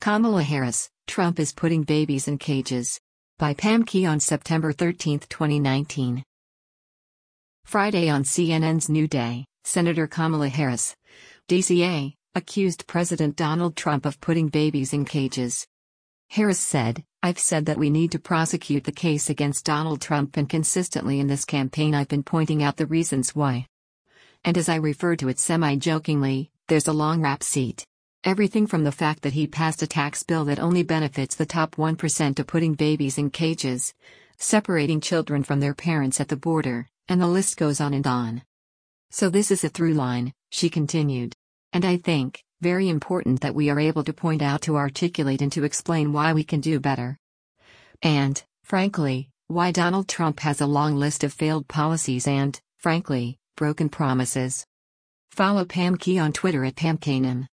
Kamala Harris, Trump is putting babies in cages. By Pam Key on September 13, 2019. Friday on CNN's New Day, Senator Kamala Harris, DCA, accused President Donald Trump of putting babies in cages. Harris said, "I've said that we need to prosecute the case against Donald Trump, and consistently in this campaign I've been pointing out the reasons why. And as I refer to it semi-jokingly, there's a long rap sheet. Everything from the fact that he passed a tax bill that only benefits the top 1% to putting babies in cages, separating children from their parents at the border, and the list goes on and on. So this is a through line," she continued. "And I think, very important that we are able to point out, to articulate, and to explain why we can do better. And, frankly, why Donald Trump has a long list of failed policies and, frankly, broken promises." Follow Pam Key on Twitter at PamKanem.